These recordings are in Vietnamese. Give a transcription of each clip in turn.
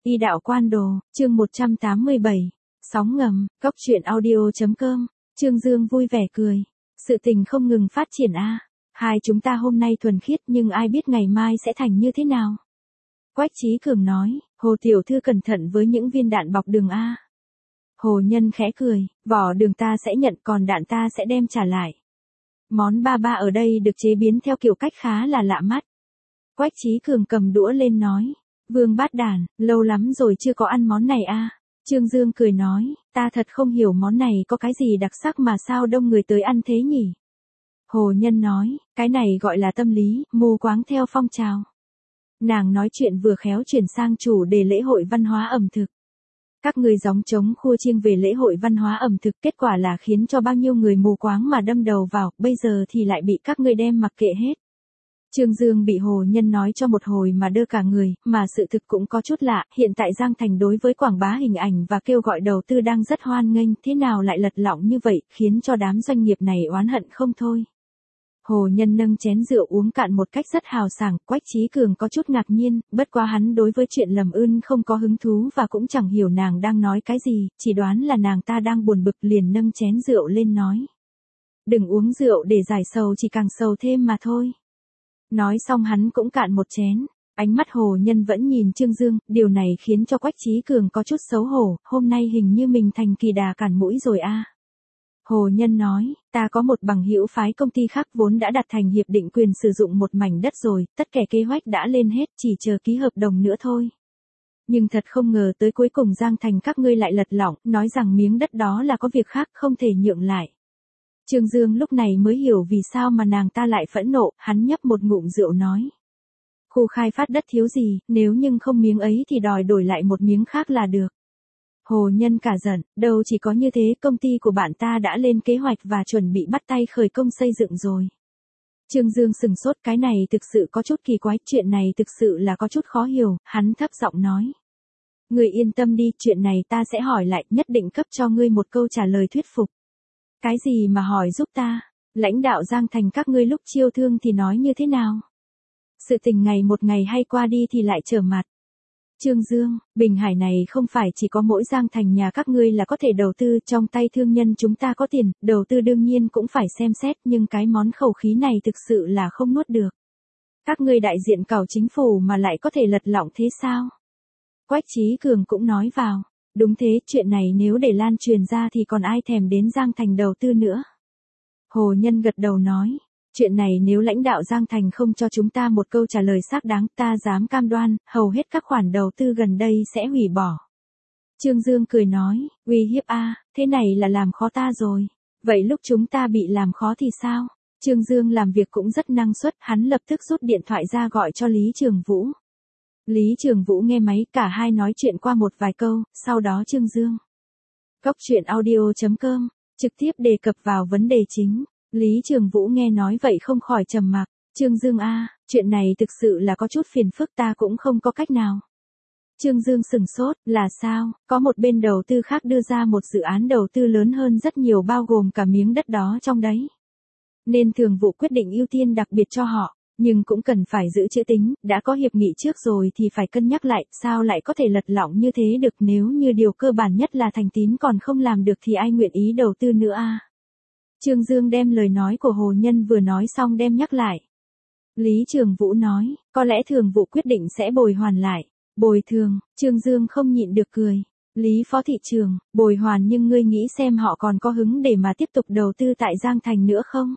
Y đạo quan đồ, chương 187. Sóng ngầm, Cốc truyện audio.com. Trương Dương vui vẻ cười. Sự tình không ngừng phát triển a. Hai chúng ta hôm nay thuần khiết nhưng ai biết ngày mai sẽ thành như thế nào. Quách Chí Cường nói, Hồ tiểu thư cẩn thận với những viên đạn bọc đường a. Hồ Nhân khẽ cười, vỏ đường ta sẽ nhận còn đạn ta sẽ đem trả lại. Món ba ba ở đây được chế biến theo kiểu cách khá là lạ mắt. Quách Chí Cường cầm đũa lên nói, Vương Bát Đản, lâu lắm rồi chưa có ăn món này a. Trương Dương cười nói, ta thật không hiểu món này có cái gì đặc sắc mà sao đông người tới ăn thế nhỉ. Hồ Nhân nói, cái này gọi là tâm lý, mù quáng theo phong trào. Nàng nói chuyện vừa khéo chuyển sang chủ đề lễ hội văn hóa ẩm thực. Các người gióng trống khua chiêng về lễ hội văn hóa ẩm thực, kết quả là khiến cho bao nhiêu người mù quáng mà đâm đầu vào, bây giờ thì lại bị các ngươi đem mặc kệ hết. Trương Dương bị Hồ Nhân nói cho một hồi mà đơ cả người, mà sự thực cũng có chút lạ, hiện tại Giang Thành đối với quảng bá hình ảnh và kêu gọi đầu tư đang rất hoan nghênh, thế nào lại lật lọng như vậy, khiến cho đám doanh nghiệp này oán hận không thôi. Hồ Nhân nâng chén rượu uống cạn một cách rất hào sảng, Quách Chí Cường có chút ngạc nhiên, bất quá hắn đối với chuyện Lâm Ưn không có hứng thú và cũng chẳng hiểu nàng đang nói cái gì, chỉ đoán là nàng ta đang buồn bực liền nâng chén rượu lên nói. Đừng uống rượu để giải sầu, chỉ càng sầu thêm mà thôi. Nói xong hắn cũng cạn một chén, ánh mắt Hồ Nhân vẫn nhìn Trương Dương, điều này khiến cho Quách Chí Cường có chút xấu hổ, hôm nay hình như mình thành kỳ đà cản mũi rồi a. Hồ Nhân nói, ta có một bằng hữu phái công ty khác vốn đã đặt thành hiệp định quyền sử dụng một mảnh đất rồi, tất cả kế hoạch đã lên hết, chỉ chờ ký hợp đồng nữa thôi. Nhưng thật không ngờ tới cuối cùng Giang Thành các ngươi lại lật lọng, nói rằng miếng đất đó là có việc khác không thể nhượng lại. Trương Dương lúc này mới hiểu vì sao mà nàng ta lại phẫn nộ, hắn nhấp một ngụm rượu nói. Khu khai phát đất thiếu gì, nếu nhưng không miếng ấy thì đòi đổi lại một miếng khác là được. Hồ Nhân cả giận, đâu chỉ có như thế, công ty của bạn ta đã lên kế hoạch và chuẩn bị bắt tay khởi công xây dựng rồi. Trương Dương sừng sốt, cái này thực sự có chút kỳ quái, chuyện này thực sự là có chút khó hiểu, hắn thấp giọng nói. Người yên tâm đi, chuyện này ta sẽ hỏi lại, nhất định cấp cho ngươi một câu trả lời thuyết phục. Cái gì mà hỏi giúp ta, lãnh đạo Giang Thành các ngươi lúc chiêu thương thì nói như thế nào? Sự tình ngày một ngày hay qua đi thì lại trở mặt. Trương Dương, Bình Hải này không phải chỉ có mỗi Giang Thành nhà các ngươi là có thể đầu tư, trong tay thương nhân chúng ta có tiền, đầu tư đương nhiên cũng phải xem xét, nhưng cái món khẩu khí này thực sự là không nuốt được. Các ngươi đại diện càu chính phủ mà lại có thể lật lọng thế sao? Quách Chí Cường cũng nói vào, đúng thế, chuyện này nếu để lan truyền ra thì còn ai thèm đến Giang Thành đầu tư nữa. Hồ Nhân gật đầu nói. Chuyện này nếu lãnh đạo Giang Thành không cho chúng ta một câu trả lời xác đáng, ta dám cam đoan, hầu hết các khoản đầu tư gần đây sẽ hủy bỏ. Trương Dương cười nói, uy hiếp a, thế này là làm khó ta rồi. Vậy lúc chúng ta bị làm khó thì sao? Trương Dương làm việc cũng rất năng suất, hắn lập tức rút điện thoại ra gọi cho Lý Trường Vũ. Lý Trường Vũ nghe máy, cả hai nói chuyện qua một vài câu, sau đó Trương Dương. Cốc truyện audio.com, trực tiếp đề cập vào vấn đề chính. Lý Trường Vũ nghe nói vậy không khỏi trầm mặc, Trương Dương a, chuyện này thực sự là có chút phiền phức, ta cũng không có cách nào. Trương Dương sừng sốt, là sao, có một bên đầu tư khác đưa ra một dự án đầu tư lớn hơn rất nhiều bao gồm cả miếng đất đó trong đấy. Nên thường vụ quyết định ưu tiên đặc biệt cho họ, nhưng cũng cần phải giữ chữ tín, đã có hiệp nghị trước rồi thì phải cân nhắc lại, sao lại có thể lật lọng như thế được, nếu như điều cơ bản nhất là thành tín còn không làm được thì ai nguyện ý đầu tư nữa a. Trương Dương đem lời nói của Hồ Nhân vừa nói xong đem nhắc lại. Lý Trường Vũ nói, có lẽ thường vụ quyết định sẽ bồi hoàn lại. Bồi thường, Trương Dương không nhịn được cười. Lý Phó Thị Trường, bồi hoàn nhưng ngươi nghĩ xem họ còn có hứng để mà tiếp tục đầu tư tại Giang Thành nữa không?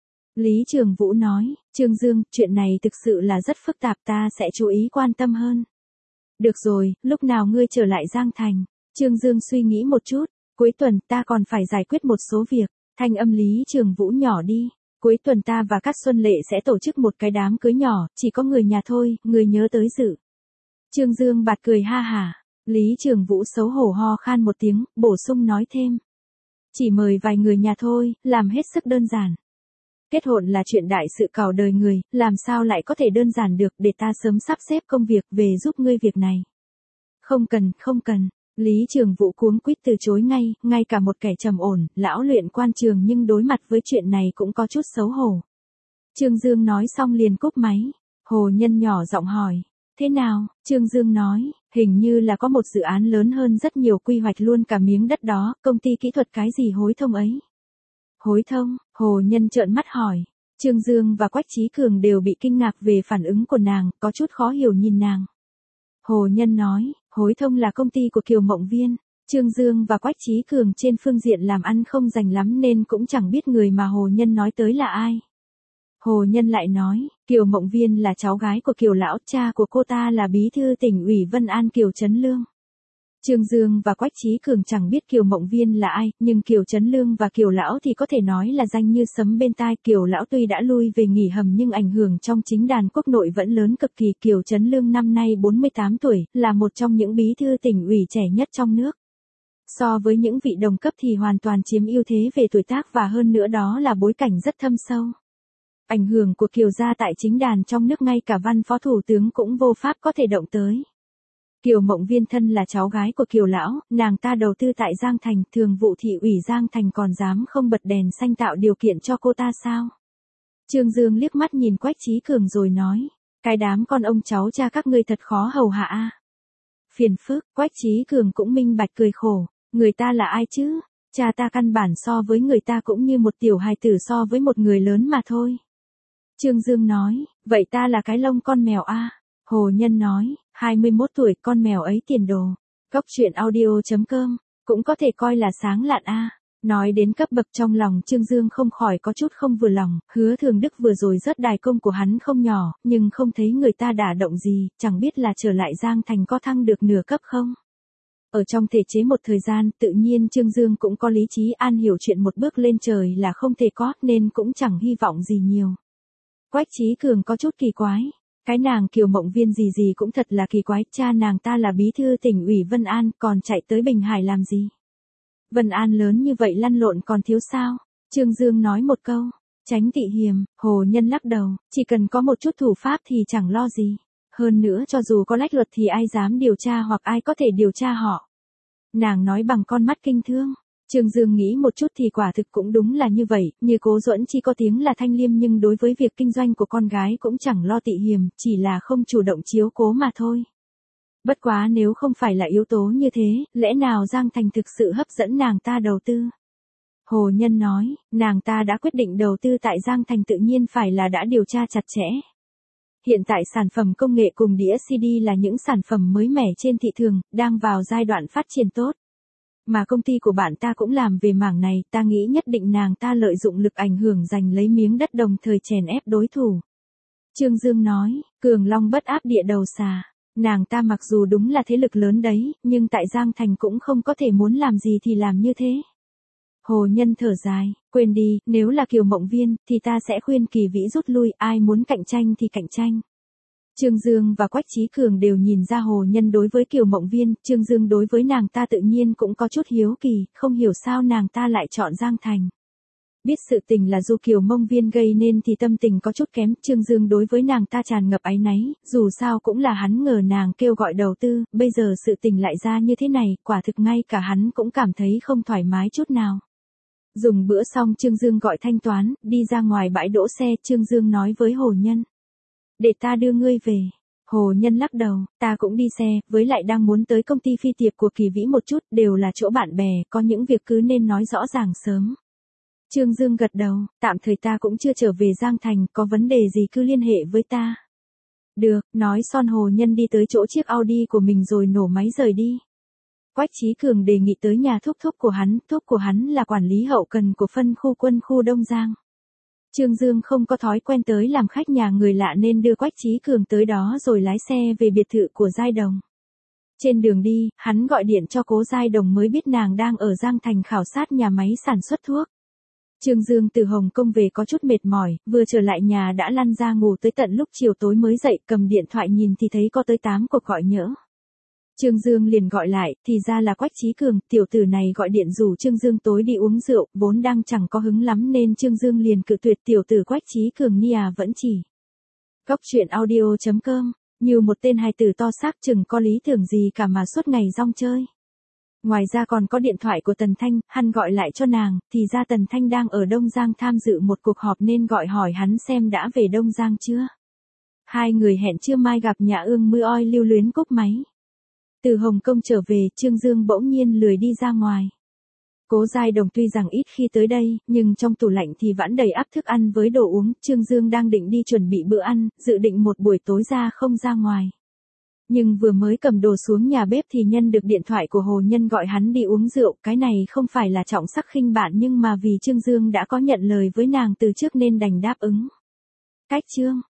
Lý Trường Vũ nói, Trương Dương, chuyện này thực sự là rất phức tạp, ta sẽ chú ý quan tâm hơn. Được rồi, lúc nào ngươi trở lại Giang Thành? Trương Dương suy nghĩ một chút, cuối tuần ta còn phải giải quyết một số việc. Thanh âm Lý Trường Vũ nhỏ đi, cuối tuần ta và Cát Xuân Lệ sẽ tổ chức một cái đám cưới nhỏ, chỉ có người nhà thôi, người nhớ tới dự. Trương Dương bật cười ha hả, Lý Trường Vũ xấu hổ ho khan một tiếng, bổ sung nói thêm. Chỉ mời vài người nhà thôi, làm hết sức đơn giản. Kết hôn là chuyện đại sự cào đời người, làm sao lại có thể đơn giản được, để ta sớm sắp xếp công việc về giúp ngươi việc này. Không cần, không cần. Lý Trường Vũ cuống quýt từ chối ngay cả một kẻ trầm ổn, lão luyện quan trường nhưng đối mặt với chuyện này cũng có chút xấu hổ. Trương Dương nói xong liền cúp máy. Hồ Nhân nhỏ giọng hỏi, Thế nào? Trương Dương nói, hình như là có một dự án lớn hơn rất nhiều quy hoạch luôn cả miếng đất đó, công ty kỹ thuật cái gì hối thông ấy. Hối thông, Hồ Nhân trợn mắt hỏi. Trương Dương và Quách Chí Cường đều bị kinh ngạc về phản ứng của nàng, có chút khó hiểu nhìn nàng. Hồ Nhân nói, hối thông là công ty của Kiều Mộng Viên. Trương Dương và Quách Chí Cường trên phương diện làm ăn không rành lắm nên cũng chẳng biết người mà Hồ Nhân nói tới là ai. Hồ Nhân lại nói, Kiều Mộng Viên là cháu gái của Kiều Lão, cha của cô ta là bí thư tỉnh ủy Vân An Kiều Trấn Lương. Trương Dương và Quách Chí Cường chẳng biết Kiều Mộng Viên là ai, nhưng Kiều Trấn Lương và Kiều Lão thì có thể nói là danh như sấm bên tai. Kiều Lão tuy đã lui về nghỉ hầm nhưng ảnh hưởng trong chính đàn quốc nội vẫn lớn cực kỳ. Kiều Trấn Lương năm nay 48 tuổi, là một trong những bí thư tỉnh ủy trẻ nhất trong nước. So với những vị đồng cấp thì hoàn toàn chiếm ưu thế về tuổi tác và hơn nữa đó là bối cảnh rất thâm sâu. Ảnh hưởng của Kiều gia tại chính đàn trong nước ngay cả văn phó thủ tướng cũng vô pháp có thể động tới. Kiều Mộng Viên thân là cháu gái của Kiều Lão, nàng ta đầu tư tại Giang Thành, thường vụ thị ủy Giang Thành còn dám không bật đèn xanh tạo điều kiện cho cô ta sao? Trương Dương liếc mắt nhìn Quách Chí Cường rồi nói, cái đám con ông cháu cha các ngươi thật khó hầu hạ a. Phiền phức, Quách Chí Cường cũng minh bạch cười khổ, người ta là ai chứ? Cha ta căn bản so với người ta cũng như một tiểu hài tử so với một người lớn mà thôi. Trương Dương nói, vậy ta là cái lông con mèo a. Hồ Nhân nói, 21 tuổi con mèo ấy tiền đồ. Cốc truyện audio.com, cũng có thể coi là sáng lạn a. Nói đến cấp bậc trong lòng Trương Dương không khỏi có chút không vừa lòng, Hứa Thường Đức vừa rồi rớt đài công của hắn không nhỏ, nhưng không thấy người ta đả động gì, chẳng biết là trở lại Giang Thành có thăng được nửa cấp không. Ở trong thể chế một thời gian, tự nhiên Trương Dương cũng có lý trí an hiểu chuyện một bước lên trời là không thể có, nên cũng chẳng hy vọng gì nhiều. Quách Chí Cường có chút kỳ quái. Cái nàng Kiều Mộng Viên gì gì cũng thật là kỳ quái, cha nàng ta là bí thư tỉnh ủy Vân An, còn chạy tới Bình Hải làm gì? Vân An lớn như vậy lăn lộn còn thiếu sao? Trương Dương nói một câu, tránh tị hiềm. Hồ Nhân lắc đầu, chỉ cần có một chút thủ pháp thì chẳng lo gì. Hơn nữa cho dù có lách luật thì ai dám điều tra hoặc ai có thể điều tra họ. Nàng nói bằng con mắt kinh thương. Trương Dương nghĩ một chút thì quả thực cũng đúng là như vậy, như Cố Duẫn Chi có tiếng là thanh liêm nhưng đối với việc kinh doanh của con gái cũng chẳng lo tị hiềm, chỉ là không chủ động chiếu cố mà thôi. Bất quá nếu không phải là yếu tố như thế, lẽ nào Giang Thành thực sự hấp dẫn nàng ta đầu tư? Hồ Nhân nói, nàng ta đã quyết định đầu tư tại Giang Thành tự nhiên phải là đã điều tra chặt chẽ. Hiện tại sản phẩm công nghệ cùng đĩa CD là những sản phẩm mới mẻ trên thị trường, đang vào giai đoạn phát triển tốt. Mà công ty của bạn ta cũng làm về mảng này, ta nghĩ nhất định nàng ta lợi dụng lực ảnh hưởng giành lấy miếng đất đồng thời chèn ép đối thủ. Trương Dương nói, Cường Long bất áp địa đầu xà. Nàng ta mặc dù đúng là thế lực lớn đấy, nhưng tại Giang Thành cũng không có thể muốn làm gì thì làm như thế. Hồ Nhân thở dài, quên đi, nếu là Kiều Mộng Viên, thì ta sẽ khuyên Kỳ Vĩ rút lui, ai muốn cạnh tranh thì cạnh tranh. Trương Dương và Quách Chí Cường đều nhìn ra Hồ Nhân đối với Kiều Mộng Viên, Trương Dương đối với nàng ta tự nhiên cũng có chút hiếu kỳ, không hiểu sao nàng ta lại chọn Giang Thành. Biết sự tình là do Kiều Mộng Viên gây nên thì tâm tình có chút kém, Trương Dương đối với nàng ta tràn ngập áy náy, dù sao cũng là hắn ngờ nàng kêu gọi đầu tư, bây giờ sự tình lại ra như thế này, quả thực ngay cả hắn cũng cảm thấy không thoải mái chút nào. Dùng bữa xong Trương Dương gọi thanh toán, đi ra ngoài bãi đỗ xe, Trương Dương nói với Hồ Nhân. Để ta đưa ngươi về. Hồ Nhân lắc đầu, ta cũng đi xe, với lại đang muốn tới công ty phi tiệp của Kỳ Vĩ một chút, đều là chỗ bạn bè, có những việc cứ nên nói rõ ràng sớm. Trương Dương gật đầu, tạm thời ta cũng chưa trở về Giang Thành, có vấn đề gì cứ liên hệ với ta. Được, nói xong Hồ Nhân đi tới chỗ chiếc Audi của mình rồi nổ máy rời đi. Quách Chí Cường đề nghị tới nhà thúc của hắn là quản lý hậu cần của phân khu quân khu Đông Giang. Trương Dương không có thói quen tới làm khách nhà người lạ nên đưa Quách Chí Cường tới đó rồi lái xe về biệt thự của Giai Đồng. Trên đường đi, hắn gọi điện cho Cố Giai Đồng mới biết nàng đang ở Giang Thành khảo sát nhà máy sản xuất thuốc. Trương Dương từ Hồng Kông về có chút mệt mỏi, vừa trở lại nhà đã lăn ra ngủ tới tận lúc chiều tối mới dậy, cầm điện thoại nhìn thì thấy có tới 8 cuộc gọi nhỡ. Trương Dương liền gọi lại, thì ra là Quách Chí Cường, tiểu tử này gọi điện rủ Trương Dương tối đi uống rượu, vốn đang chẳng có hứng lắm nên Trương Dương liền cự tuyệt, tiểu tử Quách Chí Cường nia vẫn chỉ. Cốc truyện audio.com, như một tên hài tử to xác chừng có lý tưởng gì cả mà suốt ngày rong chơi. Ngoài ra còn có điện thoại của Tần Thanh, hắn gọi lại cho nàng, thì ra Tần Thanh đang ở Đông Giang tham dự một cuộc họp nên gọi hỏi hắn xem đã về Đông Giang chưa. Hai người hẹn trưa mai gặp nhà ương mưa oi lưu luyến cúp máy. Từ Hồng Kông trở về, Trương Dương bỗng nhiên lười đi ra ngoài. Cố Giai Đồng tuy rằng ít khi tới đây, nhưng trong tủ lạnh thì vẫn đầy ắp thức ăn với đồ uống. Trương Dương đang định đi chuẩn bị bữa ăn, dự định một buổi tối không ra ngoài. Nhưng vừa mới cầm đồ xuống nhà bếp thì nhân được điện thoại của Hồ Nhân gọi hắn đi uống rượu. Cái này không phải là trọng sắc khinh bạn nhưng mà vì Trương Dương đã có nhận lời với nàng từ trước nên đành đáp ứng. Cách chương